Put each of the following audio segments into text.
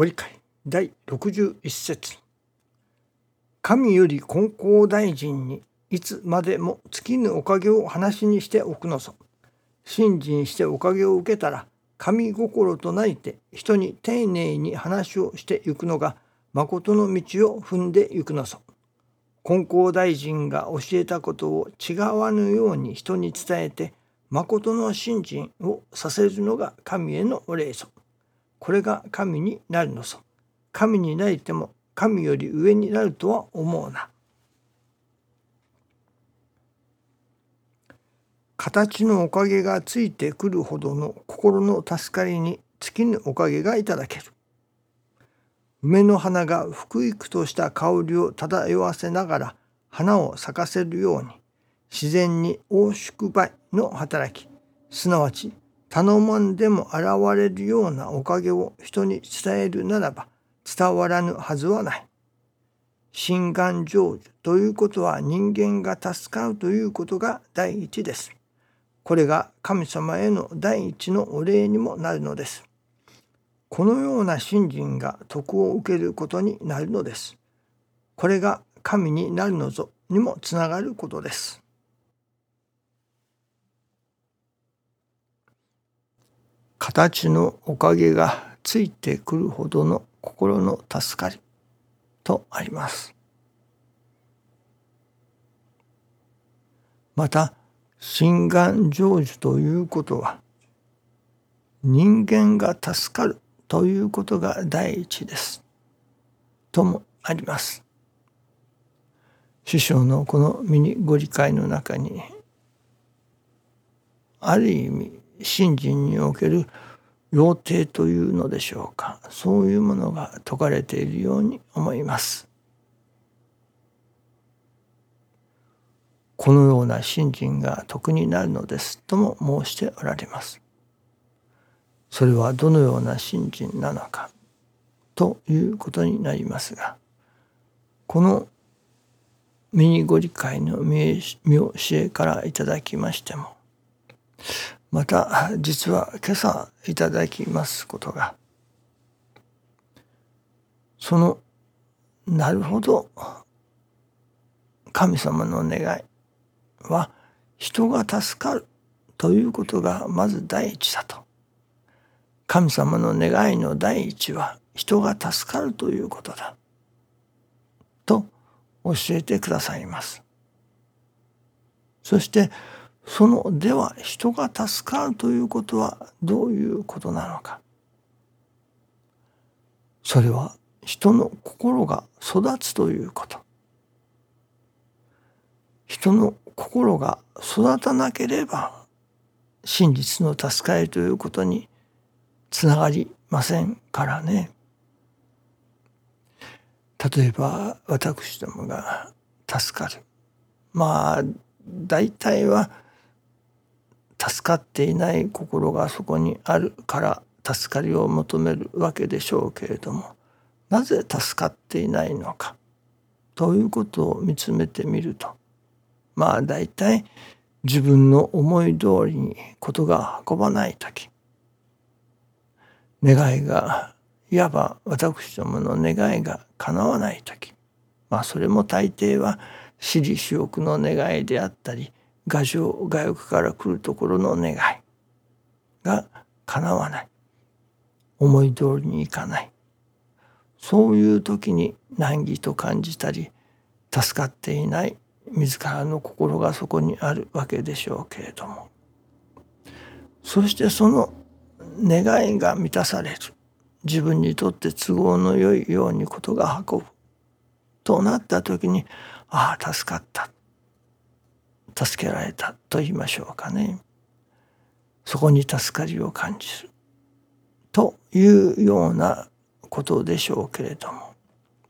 ご理解第61節。神より金光大臣にいつまでも尽きぬおかげを話にしておくのぞ。信心しておかげを受けたら、神心となりて人に丁寧に話をしてゆくのが誠の道を踏んでゆくのぞ。金光大臣が教えたことを違わぬように人に伝えて、誠の信心をさせるのが神へのお礼ぞ。これが神になるのぞ。神になりても神より上になるとは思うな。形のおかげがついてくるほどの心の助かりに尽きぬおかげがいただける。梅の花がふくいくとした香りを漂わせながら花を咲かせるように、自然に大宿梅の働き、すなわち頼まんでも現れるようなおかげを人に伝えるならば伝わらぬはずはない。心願成就ということは人間が助かるということが第一です。これが神様への第一のお礼にもなるのです。このような信心が徳を受けることになるのです。これが神になるのぞにもつながることです。形のおかげがついてくるほどの心の助かりとあります。また心願成就ということは人間が助かるということが第一ですともあります。師匠のこのミニご理解の中に、ある意味信心における要諦というのでしょうか、そういうものが説かれているように思います。このような信心が徳になるのですとも申しておられます。それはどのような信心なのかということになりますが、このミニご理解の見教えからいただきましても、また実は今朝いただきますことが、そのなるほど神様の願いは人が助かるということがまず第一だと。神様の願いの第一は人が助かるということだと教えてくださいます。そしてそのでは人が助かるということはどういうことなのか。それは人の心が育つということ。人の心が育たなければ真実の助かりということにつながりませんからね。例えば私どもが助かる。大体は助かっていない心がそこにあるから助かりを求めるわけでしょうけれども、なぜ助かっていないのかということを見つめてみると、大体自分の思い通りに事が運ばないとき、願いがいわば私どもの願いが叶わないとき、それも大抵は私利私欲の願いであったり、我情我欲から来るところの願いが叶わない、思い通りにいかない、そういう時に難儀と感じたり、助かっていない自らの心がそこにあるわけでしょうけれども、そしてその願いが満たされる、自分にとって都合の良いように事が運ぶとなった時に、助かった、助けられたと言いましょうかね。そこに助かりを感じるというようなことでしょうけれども、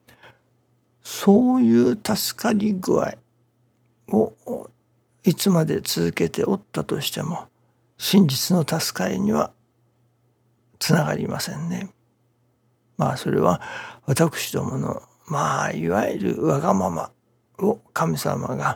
そういう助かり具合をいつまで続けておったとしても真実の助かりにはつながりませんね。それは私どものいわゆるわがままを神様が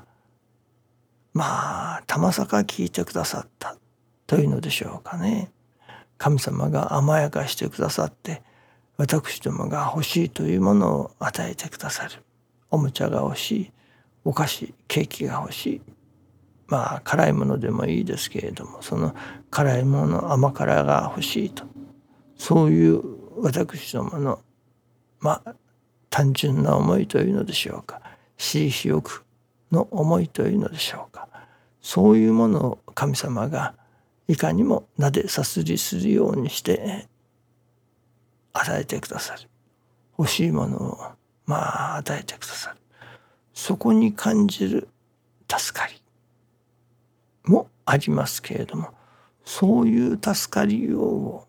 たまさか聞いてくださったというのでしょうかね。神様が甘やかしてくださって、 私どもが欲しいというものを与えてくださる。おもちゃが欲しい、お菓子、ケーキが欲しい、辛いものでもいいですけれども、その辛いもの、甘辛が欲しいと、そういう私どもの単純な思いというのでしょうか、私利私欲の思いというのでしょうか、そういうものを神様がいかにもなでさすりするようにして与えてくださる。欲しいものを与えてくださる。そこに感じる助かりもありますけれども、そういう助かりようを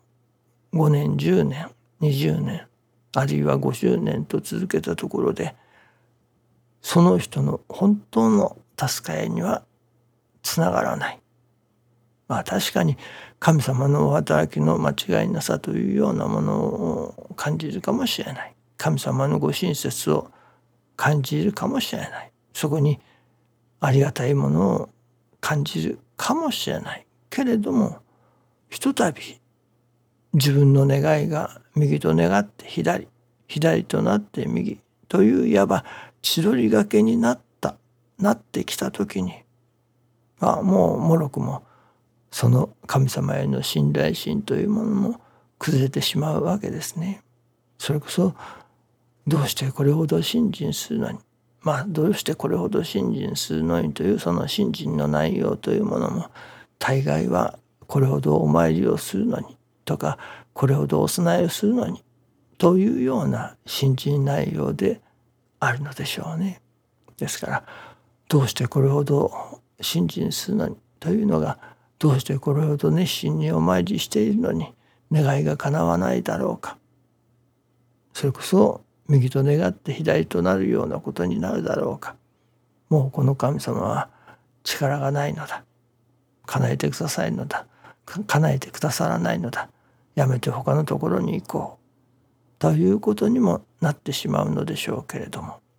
5年10年20年あるいは50年と続けたところで、その人の本当の助かりにはつながらない。確かに神様のお働きの間違いなさというようなものを感じるかもしれない。神様のご親切を感じるかもしれない。そこにありがたいものを感じるかもしれないけれども、ひとたび自分の願いが右と願って左、左となって右といういわば千鳥がけになってきた時に、もうもろくもその神様への信頼心というものも崩れてしまうわけですね。それこそどうしてこれほど信心するのに、どうしてこれほど信心するのにというその信心の内容というものも、大概はこれほどお参りをするのにとか、これほどお供えをするのにというような信心内容であるのでしょうね。ですからどうしてこれほど信心するのにというのが、どうしてこれほど熱心にお参りしているのに願いが叶わないだろうか。それこそ右と願って左となるようなことになるだろうか。もうこの神様は力がないのだ。叶えてくださるのだ。叶えてくださらないのだ。やめて他のところに行こう。ということにもなってしまうのでしょうけれども。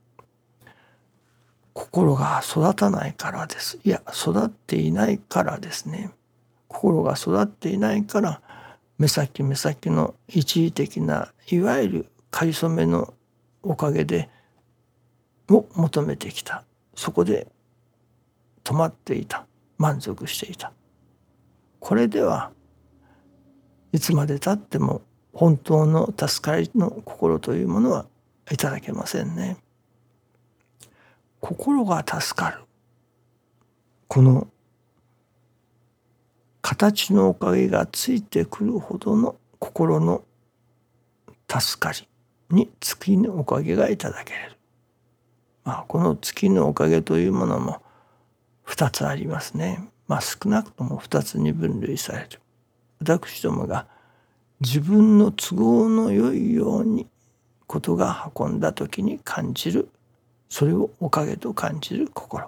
心が育たないからです。いや、育っていないからですね。心が育っていないから、目先目先の一時的ないわゆるかりそめのおかげでを求めてきた。そこで止まっていた。満足していた。これではいつまでたっても本当の助かりの心というものはいただけませんね。心が助かる。この形のおかげがついてくるほどの心の助かりに月のおかげがいただける。この月のおかげというものも2つありますね。少なくとも2つに分類される。私どもが自分の都合の良いようにことが運んだ時に感じる、それをおかげと感じる心。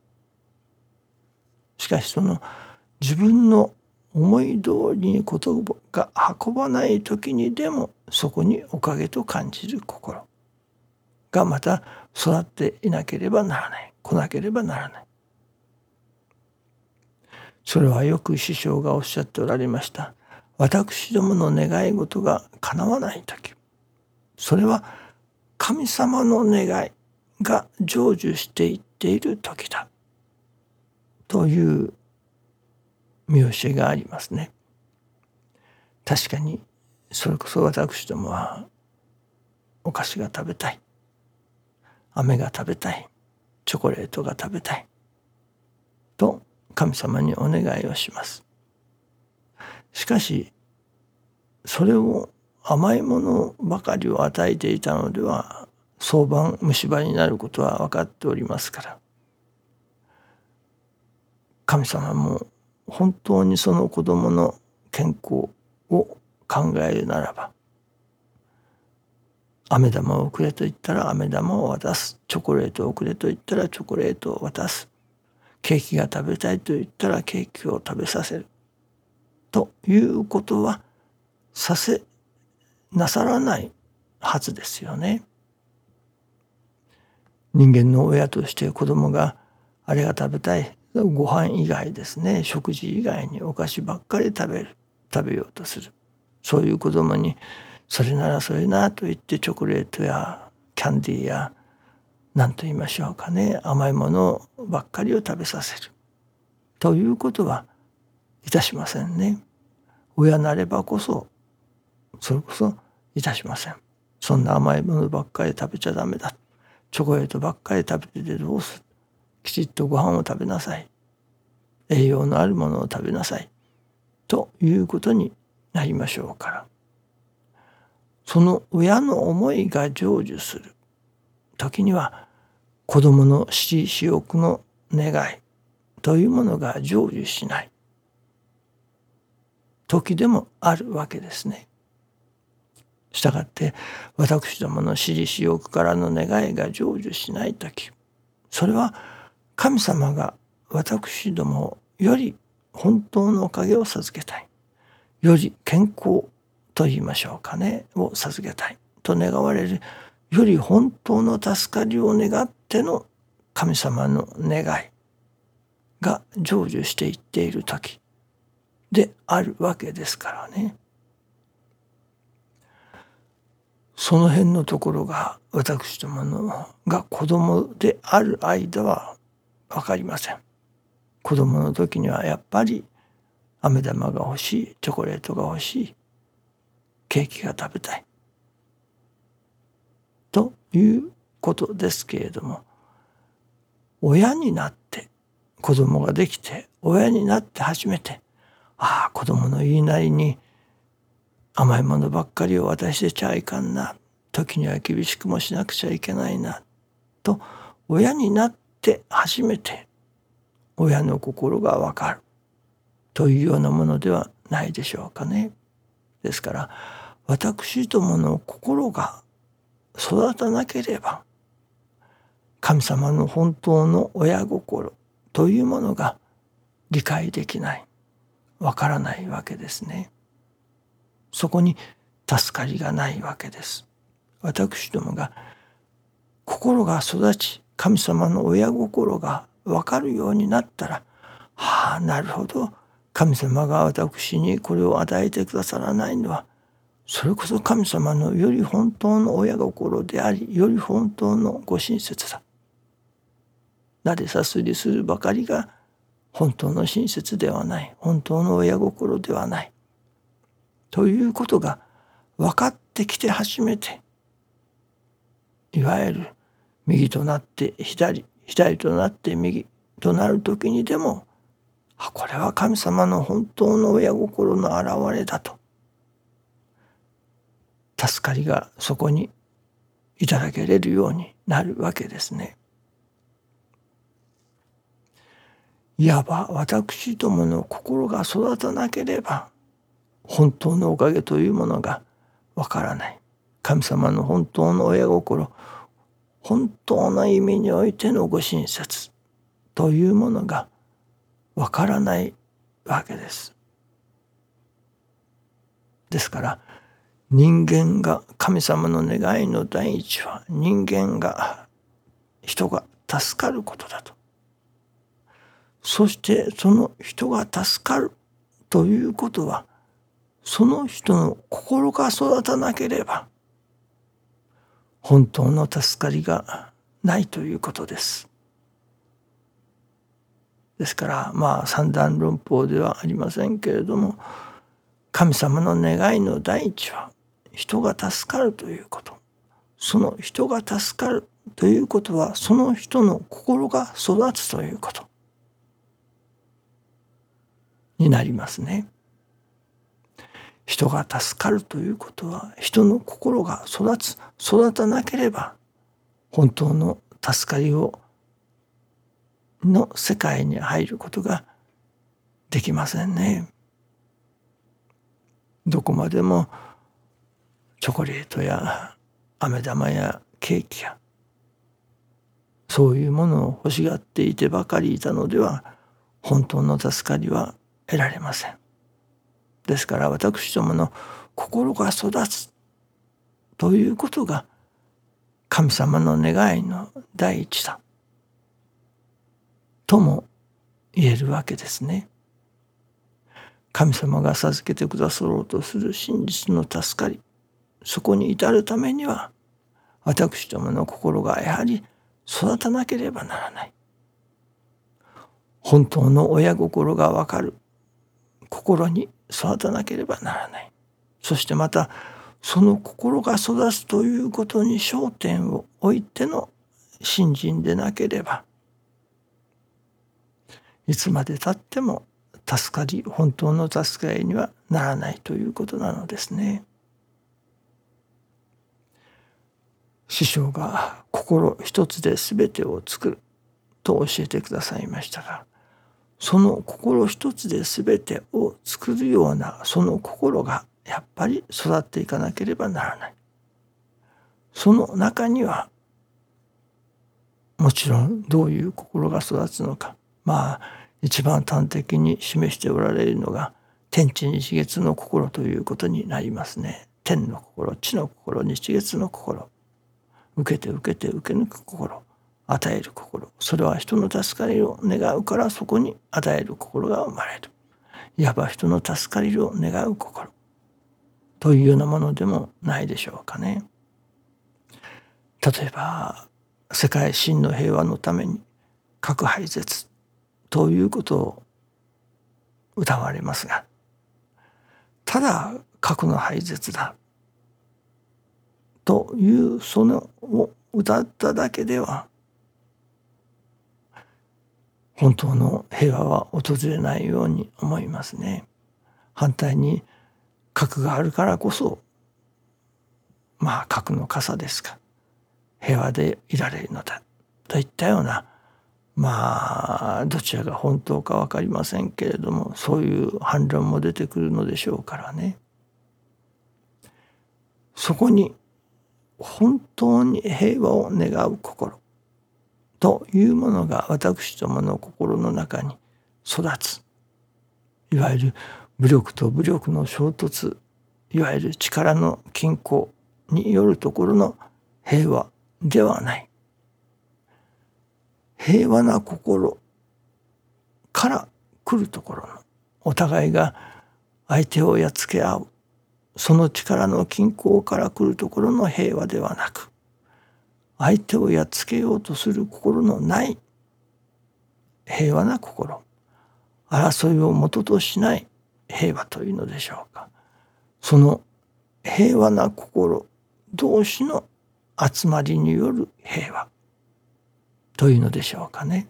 しかしその自分の思い通りにことが運ばない時にでもそこにおかげと感じる心がまた育っていなければならない、来なければならない。それはよく師匠がおっしゃっておられました。私どもの願い事が叶わない時、それは神様の願いが成就していっている時だという見教えがありますね。確かにそれこそ私どもはお菓子が食べたい、飴が食べたい、チョコレートが食べたいと神様にお願いをします。しかしそれを甘いものばかりを与えていたのでは早晩虫歯になることは分かっておりますから、神様も本当にその子供の健康を考えるならば、飴玉をくれと言ったら飴玉を渡す、チョコレートをくれと言ったらチョコレートを渡す、ケーキが食べたいと言ったらケーキを食べさせるということはなさらないはずですよね。人間の親として子供があれが食べたい、ご飯以外ですね、食事以外にお菓子ばっかり食べようとする。そういう子供にそれならそれなと言ってチョコレートやキャンディーや何と言いましょうかね、甘いものばっかりを食べさせるということはいたしませんね。親なればこそそれこそいたしません。そんな甘いものばっかり食べちゃダメだ。チョコレートばっかり食べててどうする。きちっとご飯を食べなさい。栄養のあるものを食べなさい。ということになりましょうから。その親の思いが成就する時には、子供の私私欲の願いというものが成就しない時でもあるわけですね。したがって私どもの私利私欲からの願いが成就しないとき、それは神様が私どもより本当のおかげを授けたい、より健康と言いましょうかねを授けたいと願われる、より本当の助かりを願っての神様の願いが成就していっているときであるわけですからね。その辺のところが私どものが子供である間は分かりません。子供の時にはやっぱり飴玉が欲しい、チョコレートが欲しい、ケーキが食べたいということですけれども、親になって子供ができて親になって初めて、ああ子供の言いなりに甘いものばっかりを渡してちゃいかんな、時には厳しくもしなくちゃいけないなと親になって初めて親の心がわかるというようなものではないでしょうかね。ですから私どもの心が育たなければ神様の本当の親心というものが理解できない、わからないわけですね。そこに助かりがないわけです。私どもが心が育ち、神様の親心がわかるようになったら、ああなるほど、神様が私にこれを与えてくださらないのは、それこそ神様のより本当の親心であり、より本当のご親切だ。なでさすりするばかりが本当の親切ではない、本当の親心ではないということが分かってきて初めて、いわゆる右となって左、左となって右となる時にでも、これは神様の本当の親心の現れだと、助かりがそこにいただけれるようになるわけですね。いわば私どもの心が育たなければ本当のおかげというものがわからない。神様の本当の親心、本当の意味においてのご親切というものがわからないわけです。ですから人間が神様の願いの第一は、人間が人が助かることだと。そしてその人が助かるということは、その人の心が育たなければ本当の助かりがないということです。ですから三段論法ではありませんけれども、神様の願いの第一は人が助かるということ。その人が助かるということは、その人の心が育つということになりますね。人が助かるということは、人の心が育つ。育たなければ本当の助かりの世界に入ることができませんね。どこまでもチョコレートや飴玉やケーキやそういうものを欲しがっていてばかりいたのでは、本当の助かりは得られません。ですから私どもの心が育つということが神様の願いの第一だとも言えるわけですね。神様が授けてくださろうとする真実の助かり、 そこに至るためには私どもの心がやはり育たなければならない。本当の親心がわかる心に育たなければならない。そしてまたその心が育つということに焦点を置いての信心でなければ、いつまでたっても本当の助かりにはならないということなのですね。師匠が心一つで全てを作ると教えてくださいましたが、その心一つで全てを作るようなその心がやっぱり育っていかなければならない。その中にはもちろんどういう心が育つのか、一番端的に示しておられるのが天地日月の心ということになりますね。天の心、地の心、日月の心、受けて受けて受け抜く心、与える心、それは人の助かりを願うからそこに与える心が生まれる。いわば人の助かりを願う心というようなものでもないでしょうかね。例えば世界真の平和のために核廃絶ということを歌われますが、ただ核の廃絶だというそのを歌っただけでは本当の平和は訪れないように思いますね。反対に核があるからこそ核の傘ですか、平和でいられるのだといったようなどちらが本当か分かりませんけれども、そういう反論も出てくるのでしょうからね。そこに本当に平和を願う心というものが私どもの心の中に育つ。いわゆる武力と武力の衝突、いわゆる力の均衡によるところの平和ではない。平和な心から来るところのお互いが相手をやっつけ合う、その力の均衡から来るところの平和ではなく、相手をやっつけようとする心のない平和な心、争いを元としない平和というのでしょうか。その平和な心同士の集まりによる平和というのでしょうかね。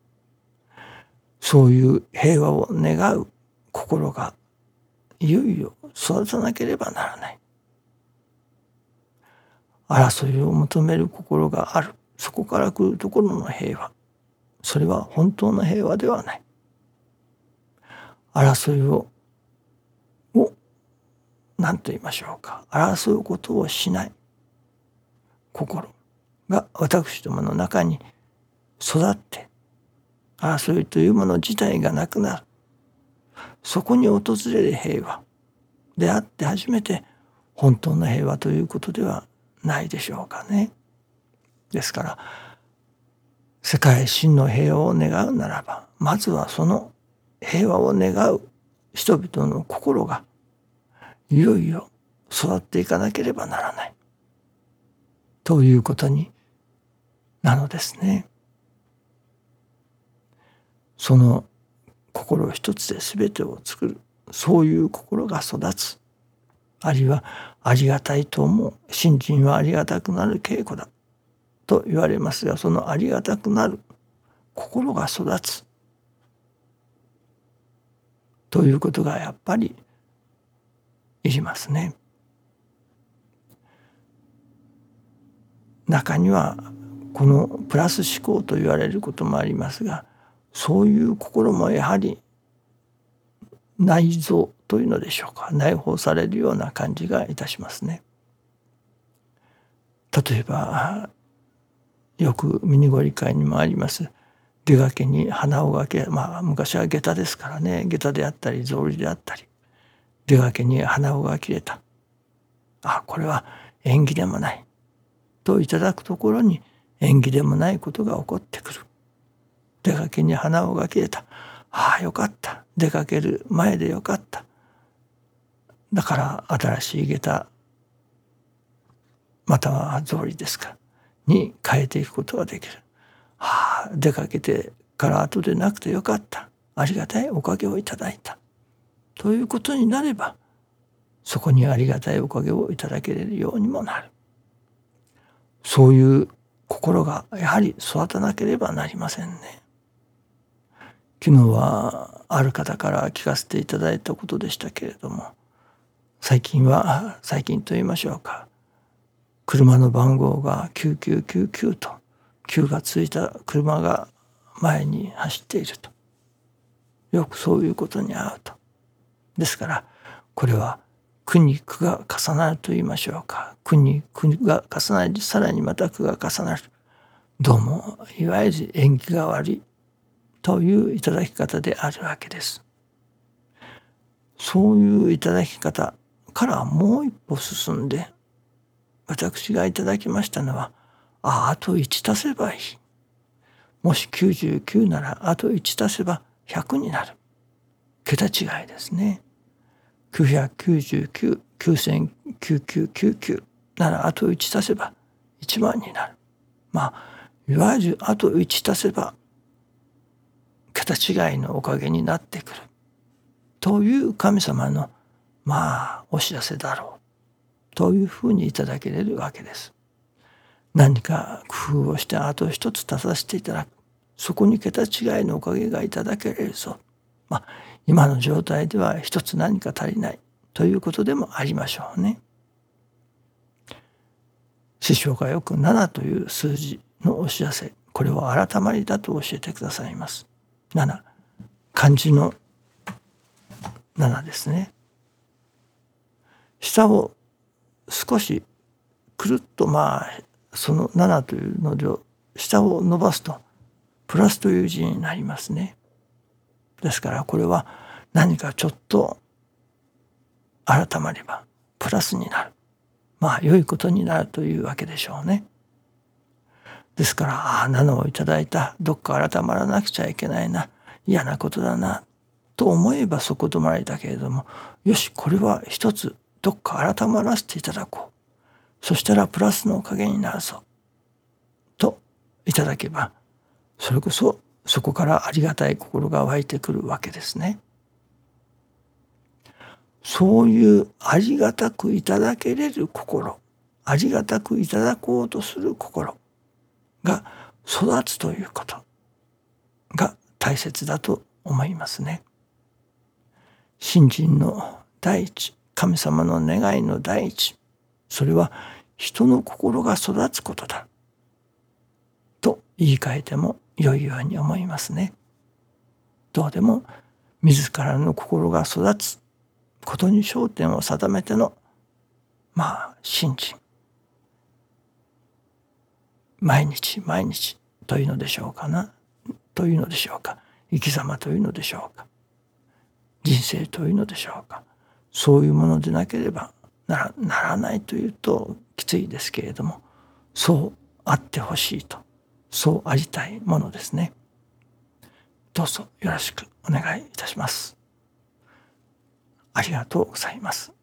そういう平和を願う心がいよいよ育たなければならない。争いを求める心がある、そこから来るところの平和、それは本当の平和ではない。争いを何と言いましょうか、争うことをしない心が私どもの中に育って、争いというもの自体がなくなる。そこに訪れる平和であって初めて本当の平和ということではないでしょうかね。ですから世界真の平和を願うならば、まずはその平和を願う人々の心がいよいよ育っていかなければならないということになのですね。その心一つで全てを作る、そういう心が育つ、あるいはありがたいと思う、信心はありがたくなる稽古だと言われますが、そのありがたくなる心が育つということがやっぱりいりますね。中にはこのプラス思考と言われることもありますが、そういう心もやはり内蔵というのでしょうか、内包されるような感じがいたしますね。例えばよくミニゴリ会にもあります出がけに花をがけ、昔は下駄ですからね、下駄であったり草履であったり、出がけに花をが切れた、これは縁起でもないといただくところに縁起でもないことが起こってくる。出かけに花をが切れた、よかった、出かける前でよかった、だから新しい下駄または草履ですかに変えていくことができる。出かけてから後でなくてよかった。ありがたいおかげをいただいた。ということになれば、そこにありがたいおかげをいただけれるようにもなる。そういう心がやはり育たなければなりませんね。昨日はある方から聞かせていただいたことでしたけれども、最近と言いましょうか、車の番号が9999と9がついた車が前に走っていると、よくそういうことに遭うと。ですからこれは苦に苦が重なると言いましょうか、苦に苦が重なり、さらにまた苦が重なる、どうもいわゆる縁起が悪いといういただき方であるわけです。そういういただき方からもう一歩進んで、私がいただきましたのは、あと1足せばいい。もし99ならあと1足せば100になる。桁違いですね。999、9999ならあと1足せば1万になる。いわゆるあと1足せば桁違いのおかげになってくるという神様のお知らせだろうというふうにいただけれるわけです。何か工夫をしてあと一つ足させていただく、そこに桁違いのおかげがいただけれるぞ。今の状態では一つ何か足りないということでもありましょうね。師匠がよく7という数字のお知らせ、これを改まりだと教えてくださいます。7、漢字の7ですね。下を少しくるっとその7というので下を伸ばすとプラスという字になりますね。ですからこれは何かちょっと改まればプラスになる、良いことになるというわけでしょうね。ですから7をいただいた、どっか改まらなくちゃいけないな、嫌なことだなと思えばそこ止まりだけれども、よしこれは一つどっか改まらせていただこう、そしたらプラスのおかげになるぞといただけば、それこそそこからありがたい心が湧いてくるわけですね。そういうありがたくいただけれる心、ありがたくいただこうとする心が育つということが大切だと思いますね。信心の第一、神様の願いの第一、それは人の心が育つことだと言い換えても良いように思いますね。どうでも自らの心が育つことに焦点を定めての信心、毎日毎日というのでしょうか生き様というのでしょうか、人生というのでしょうか、そういうものでなければならないというときついですけれども、そうあってほしいと、そうありたいものですね。どうぞよろしくお願いいたします。ありがとうございます。